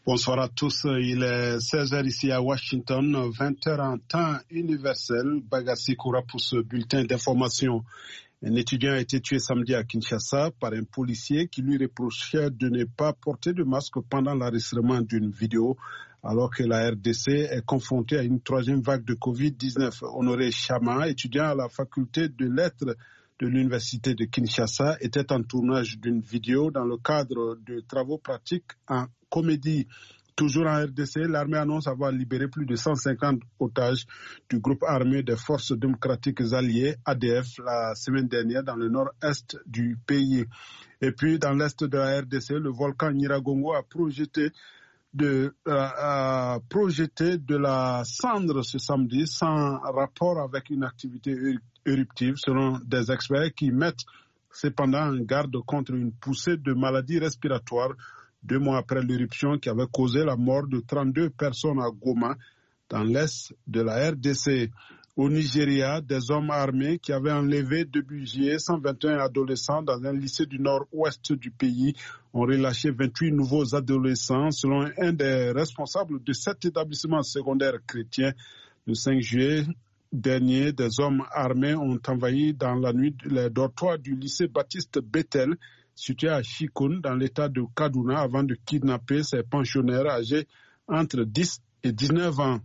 Bonsoir à tous. Il est 16h ici à Washington, 20h en temps universel. Bagassi Koura pour ce bulletin d'information. Un étudiant a été tué samedi à Kinshasa par un policier qui lui reprochait de ne pas porter de masque pendant l'enregistrement d'une vidéo, alors que la RDC est confrontée à une troisième vague de Covid-19. Honoré Chama, étudiant à la faculté de lettres de l'université de Kinshasa, était en tournage d'une vidéo dans le cadre de travaux pratiques en comédie. Toujours en RDC, l'armée annonce avoir libéré plus de 150 otages du groupe armé des forces démocratiques alliées, ADF, la semaine dernière dans le nord-est du pays. Et puis, dans l'est de la RDC, le volcan Nyiragongo a projeté de la cendre ce samedi sans rapport avec une activité éruptive, selon des experts qui mettent cependant en garde contre une poussée de maladies respiratoires 2 mois après l'éruption qui avait causé la mort de 32 personnes à Goma, dans l'est de la RDC. Au Nigeria, des hommes armés qui avaient enlevé début juillet 121 adolescents dans un lycée du nord-ouest du pays ont relâché 28 nouveaux adolescents, selon un des responsables de cet établissement secondaire chrétien. Le 5 juillet dernier, des hommes armés ont envahi dans la nuit les dortoirs du lycée Baptiste Bethel, situé à Chikoun, dans l'état de Kaduna, avant de kidnapper ces pensionnaires âgés entre 10 et 19 ans.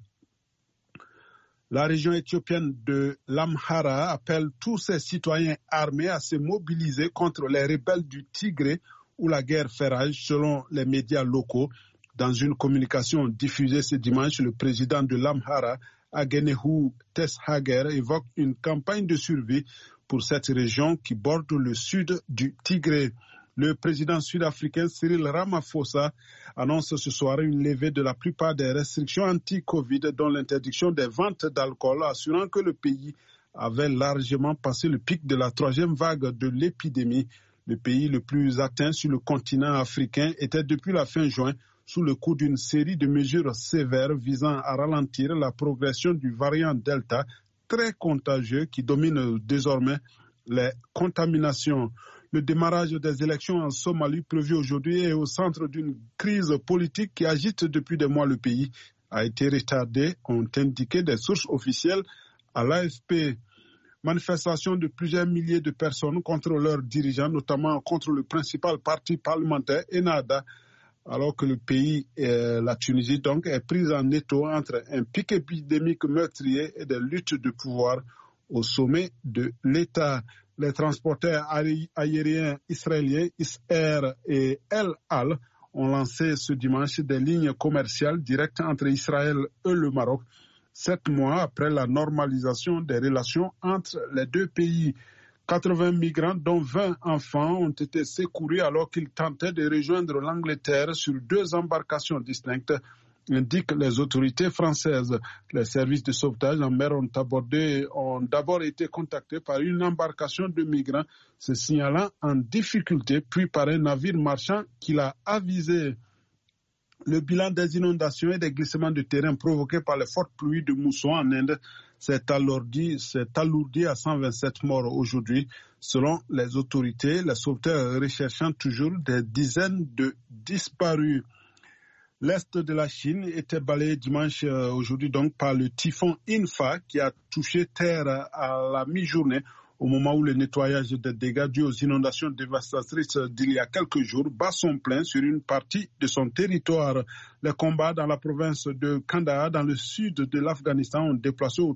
La région éthiopienne de l'Amhara appelle tous ses citoyens armés à se mobiliser contre les rebelles du Tigré où la guerre fait rage, selon les médias locaux. Dans une communication diffusée ce dimanche, le président de l'Amhara, Agenehu Teshager, évoque une campagne de survie pour cette région qui borde le sud du Tigré. Le président sud-africain Cyril Ramaphosa annonce ce soir une levée de la plupart des restrictions anti-Covid, dont l'interdiction des ventes d'alcool, assurant que le pays avait largement passé le pic de la troisième vague de l'épidémie. Le pays le plus atteint sur le continent africain était depuis la fin juin sous le coup d'une série de mesures sévères visant à ralentir la progression du variant Delta, très contagieux, qui domine désormais les contaminations. Le démarrage des élections en Somalie prévu aujourd'hui est au centre d'une crise politique qui agite depuis des mois le pays. A été retardé, ont indiqué des sources officielles à l'AFP. Manifestation de plusieurs milliers de personnes contre leurs dirigeants, notamment contre le principal parti parlementaire, Ennahda, alors que le pays, la Tunisie donc, est prise en étau entre un pic épidémique meurtrier et des luttes de pouvoir au sommet de l'État. Les transporteurs aériens israéliens Is-Air et El Al ont lancé ce dimanche des lignes commerciales directes entre Israël et le Maroc, 7 mois après la normalisation des relations entre les deux pays. 80 migrants, dont 20 enfants, ont été secourus alors qu'ils tentaient de rejoindre l'Angleterre sur 2 embarcations distinctes, indiquent les autorités françaises. Les services de sauvetage en mer ont d'abord été contactés par une embarcation de migrants se signalant en difficulté, puis par un navire marchand qui l'a avisé. Le bilan des inondations et des glissements de terrain provoqués par les fortes pluies de mousson en Inde s'est alourdi à 127 morts aujourd'hui. Selon les autorités, les sauveteurs recherchant toujours des dizaines de disparus. L'est de la Chine était balayé dimanche aujourd'hui donc par le typhon Infa qui a touché terre à la mi-journée au moment où le nettoyage des dégâts dus aux inondations dévastatrices d'il y a quelques jours bat son plein sur une partie de son territoire. Les combats dans la province de Kandahar, dans le sud de l'Afghanistan, ont déplacé au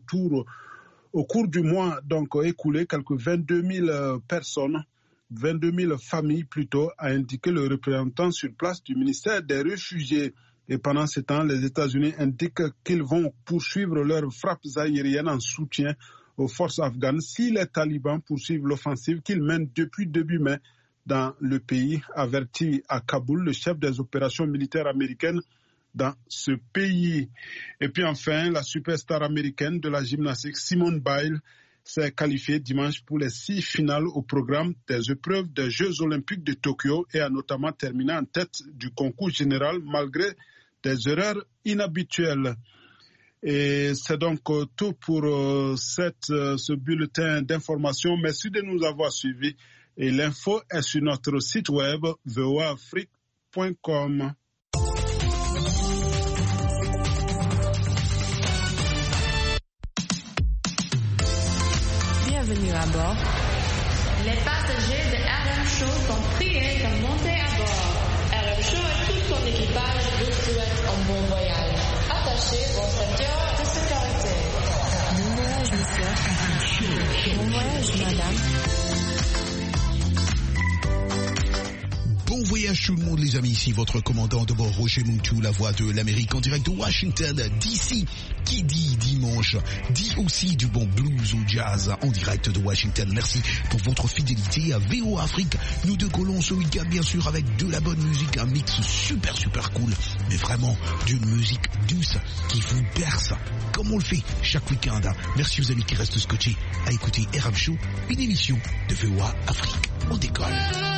cours du mois donc écoulé quelques 22 000 personnes. 22 000 familles plutôt, a indiqué le représentant sur place du ministère des Réfugiés. Et pendant ce temps, les États-Unis indiquent qu'ils vont poursuivre leurs frappes aériennes en soutien aux forces afghanes si les talibans poursuivent l'offensive qu'ils mènent depuis début mai dans le pays, averti à Kaboul le chef des opérations militaires américaines dans ce pays. Et puis enfin, la superstar américaine de la gymnastique Simone Biles s'est qualifiée dimanche pour les 6 finales au programme des épreuves des Jeux Olympiques de Tokyo et a notamment terminé en tête du concours général malgré des erreurs inhabituelles. Et c'est donc tout pour ce bulletin d'information. Merci de nous avoir suivis. Et l'info est sur notre site web voaafrique.com. Bienvenue à bord. Les passagers de RM Show sont priés de monter à bord. RM Show et tout son équipage vous souhaitent un bon voyage. Attachez vos ceintures de sécurité. Bon voyage, monsieur. Bon voyage, madame. Bon voyage tout le monde les amis, ici votre commandant de bord Roger Moutou, la voix de l'Amérique en direct de Washington DC. Qui dit dimanche, dit aussi du bon blues ou jazz en direct de Washington. Merci pour votre fidélité à VO Afrique. Nous décollons ce week-end bien sûr avec de la bonne musique, un mix super cool, mais vraiment d'une musique douce qui vous berce, comme on le fait chaque week-end. Merci aux amis qui restent scotchés à écouter RM Show, une émission de VO Afrique. On décolle.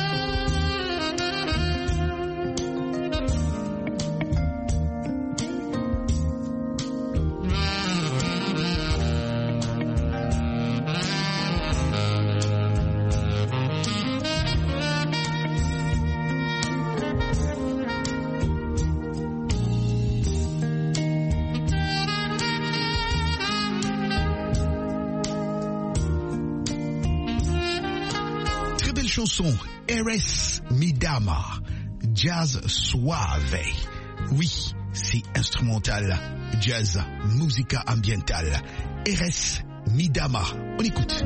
Chanson Eres mi dama, jazz suave. Oui, c'est instrumental, jazz, musica ambientale. Eres mi dama. On écoute.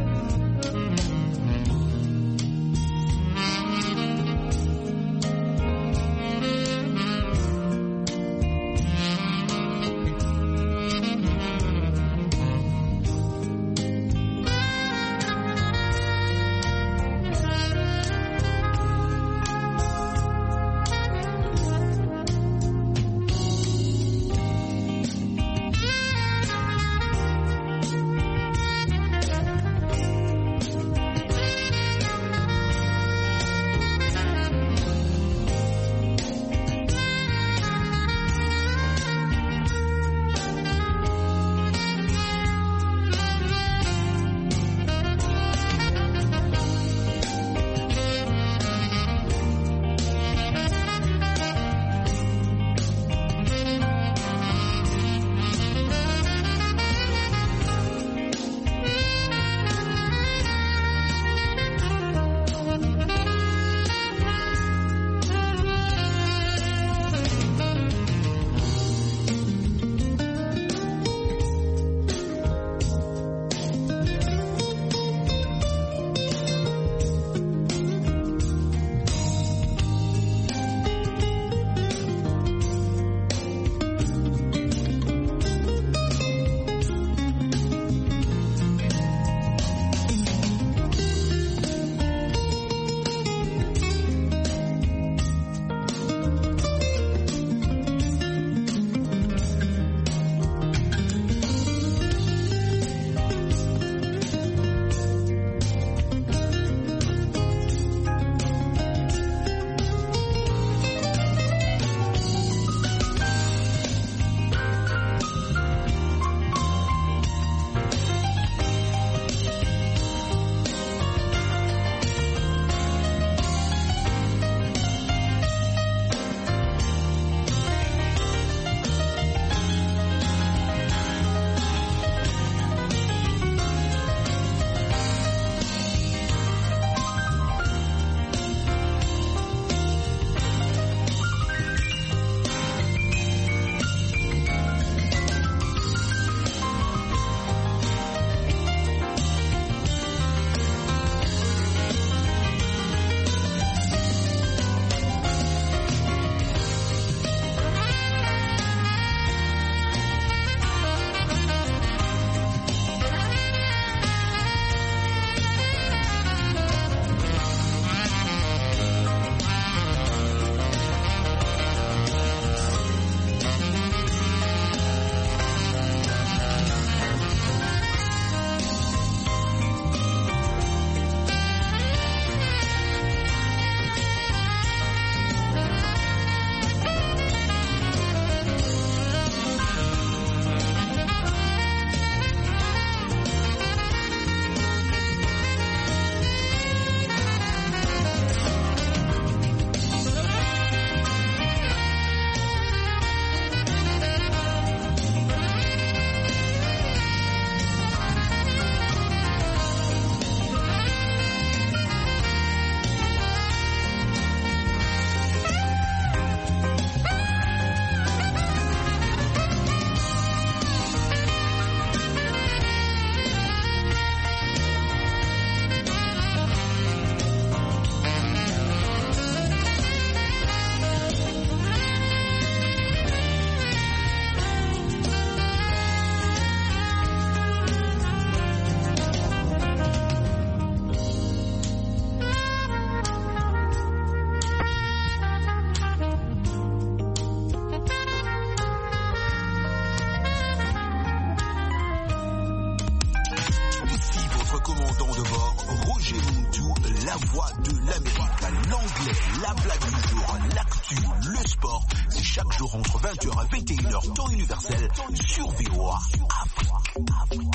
de bord, Roger Muntu, la voix de l'Amérique. L'anglais, la blague du jour, l'actu, le sport, c'est chaque jour entre 20h et 21h, temps universel, sur VOA Afrique.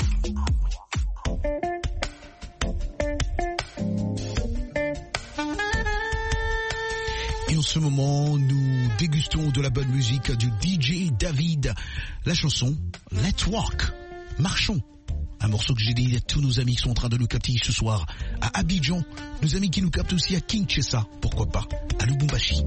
Et en ce moment, nous dégustons de la bonne musique du DJ David. La chanson Let's Walk, marchons. Un morceau que j'ai dit à tous nos amis qui sont en train de nous capter ce soir à Abidjan, nos amis qui nous captent aussi à Kinshasa, pourquoi pas, à Lubumbashi.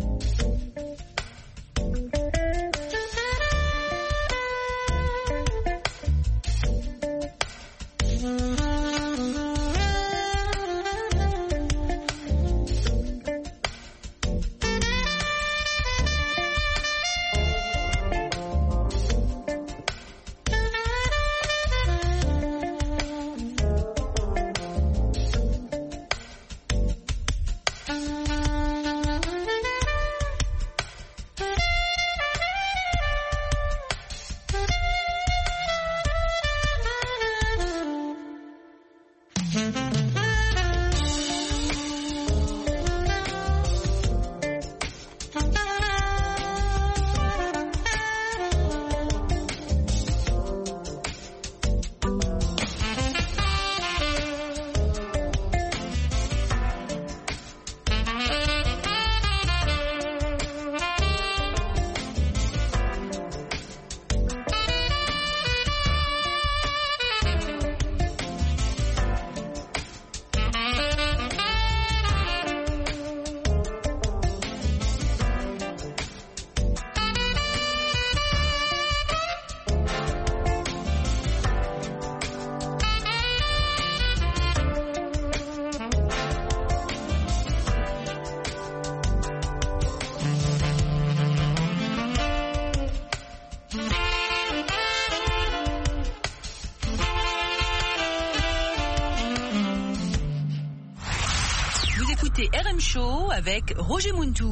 RM Show avec Roger Muntu.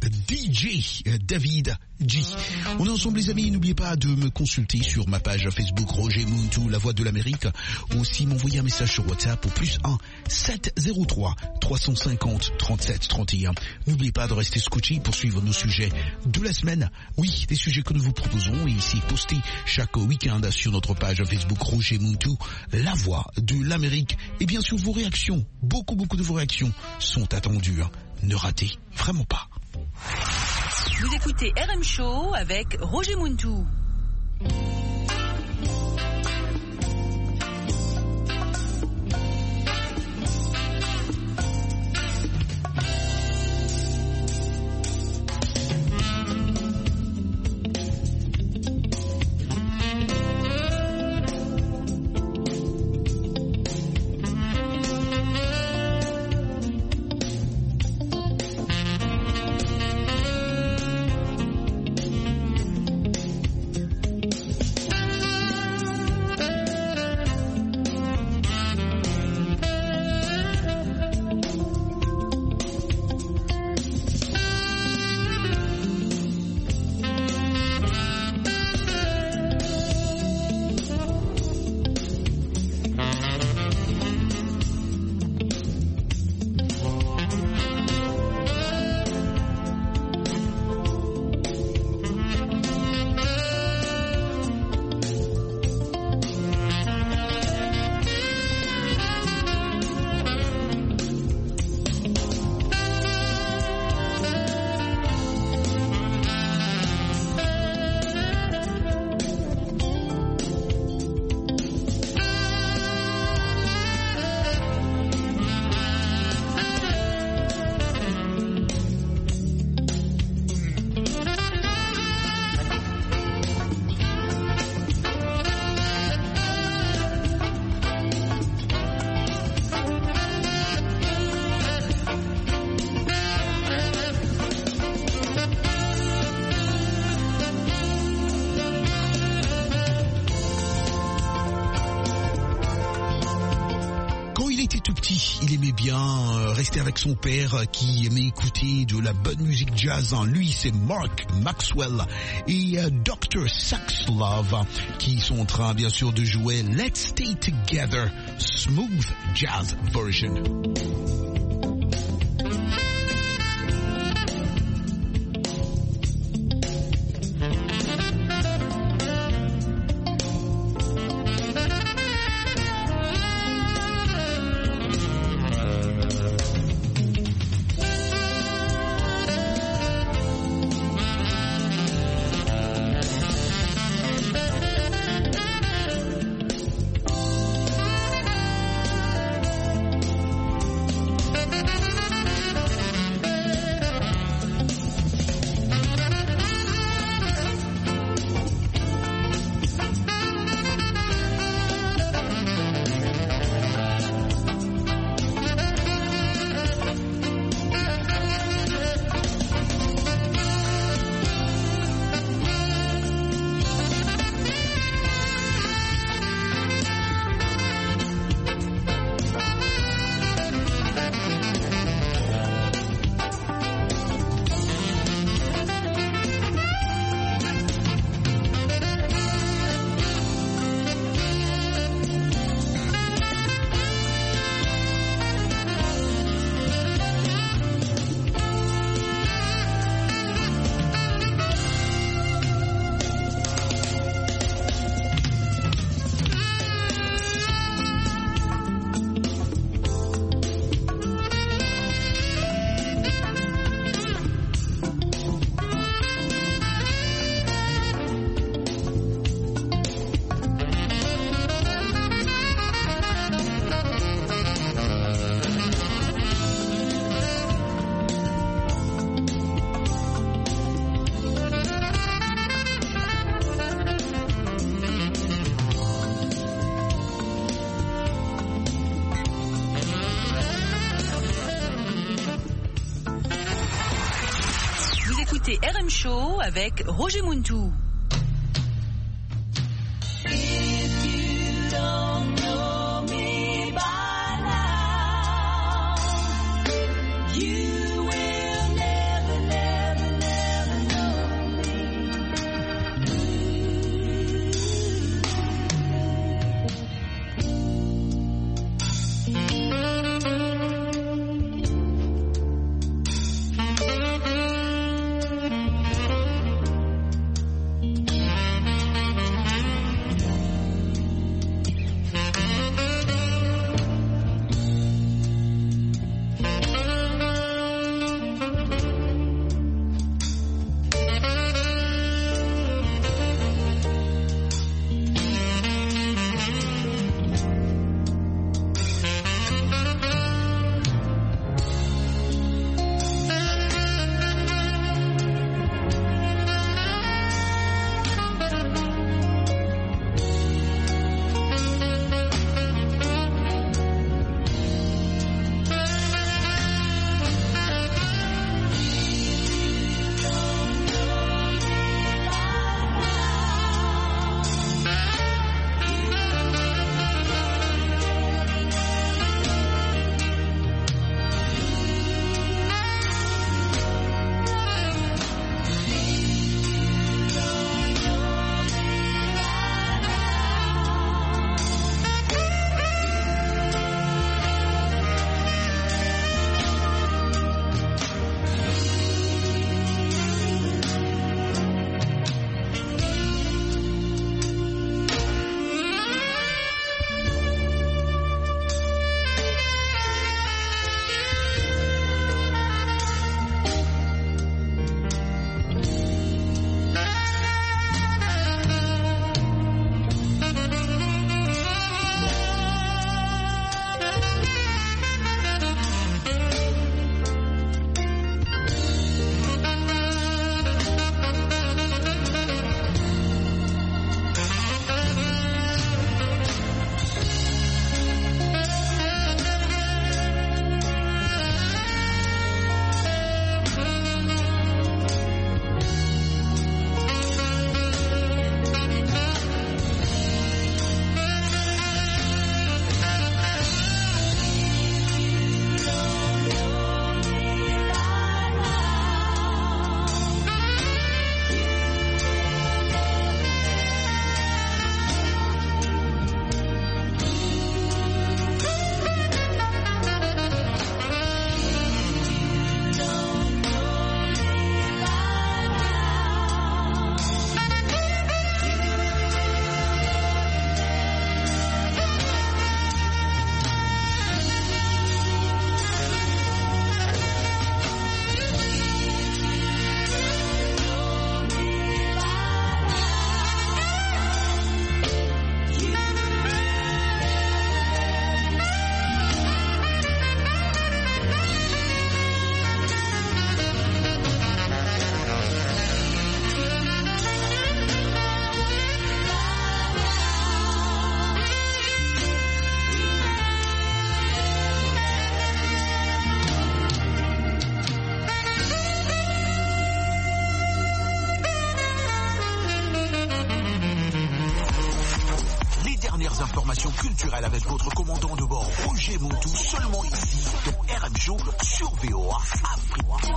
DJ David G. On est ensemble les amis, n'oubliez pas de me consulter sur ma page Facebook Roger Muntu, la voix de l'Amérique. Aussi m'envoyer un message sur WhatsApp au +1 703 350 37 31. N'oubliez pas de rester scotché pour suivre nos sujets de la semaine. Oui, les sujets que nous vous proposons et ici postés chaque week-end sur notre page Facebook Roger Muntu, la voix de l'Amérique. Et bien sûr vos réactions, beaucoup de vos réactions sont attendues. Ne ratez vraiment pas. Vous écoutez RM Show avec Roger Muntu. Il aimait bien rester avec son père qui aimait écouter de la bonne musique jazz. Lui, c'est Mark Maxwell et Dr. Saxlove qui sont en train, bien sûr, de jouer Let's Stay Together, Smooth Jazz Version. écoutez RM Show avec Roger Muntu. You will never, never meilleures informations culturelles avec votre commandant de bord Roger Montou, seulement ici dans RM Show sur VOA Afrique.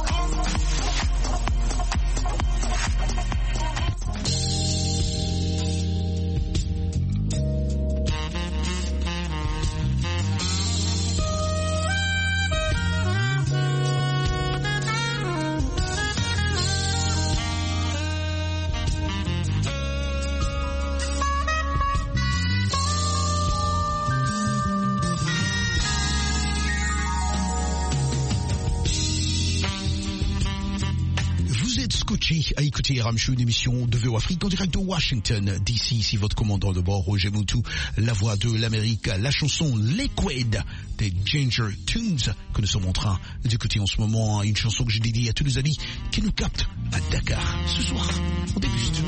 À écouter RM Show, une émission de VOA Afrique en direct de Washington DC. Ici votre commandant de bord Roger Montou, la voix de l'Amérique, la chanson Liquid des Ginger Tunes que nous sommes en train d'écouter en ce moment, une chanson que j'ai dédiée à tous les amis qui nous captent à Dakar ce soir. On déguste.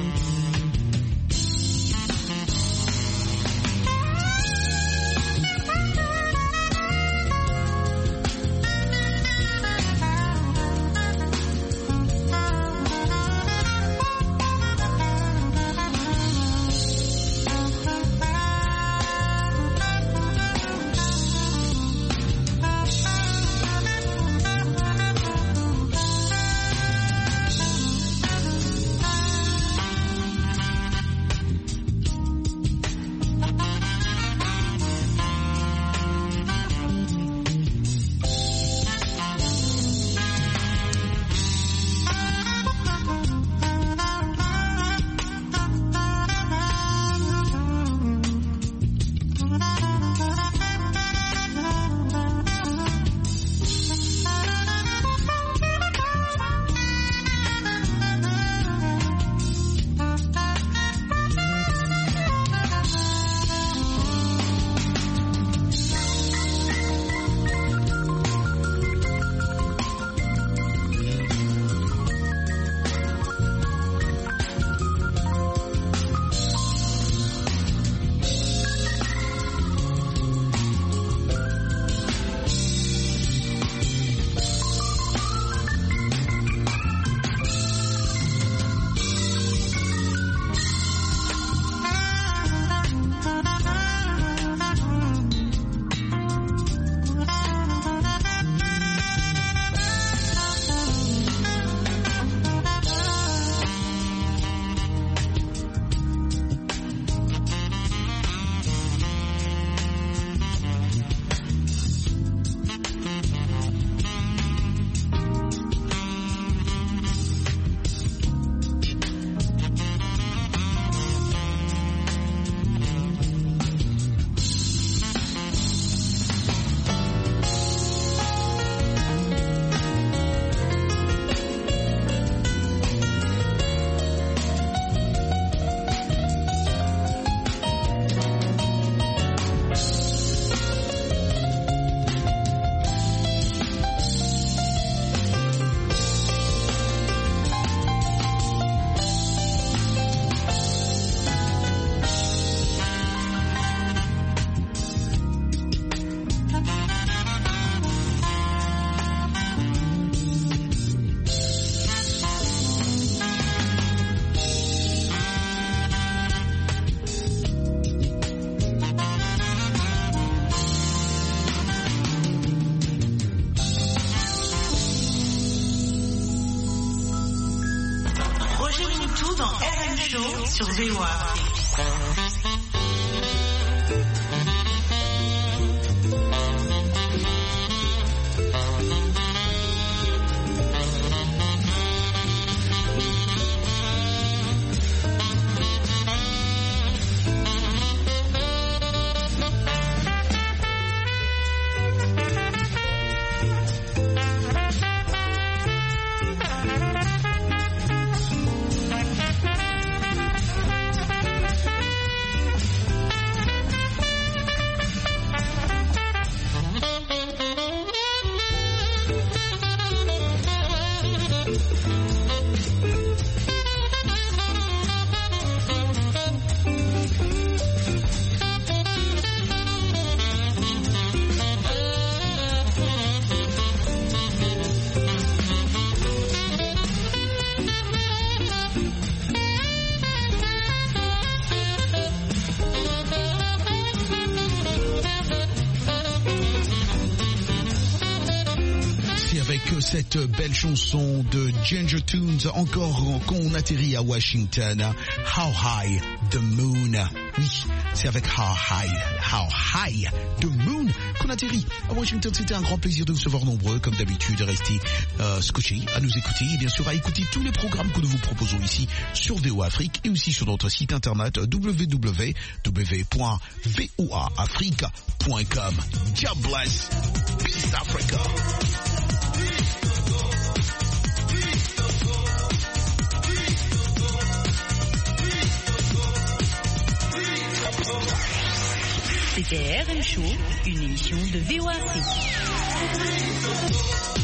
sur VOA. cette belle chanson de Ginger Tunes, encore quand on atterrit à Washington. How High the Moon. Oui, c'est avec How High the Moon qu'on atterrit à Washington. C'était un grand plaisir de vous recevoir nombreux, comme d'habitude, restez scotchés à nous écouter et bien sûr à écouter tous les programmes que nous vous proposons ici sur VOA Afrique et aussi sur notre site internet www.voaafrique.com. God bless. Peace Africa. C'était RM Show, une émission de VOA Afrique.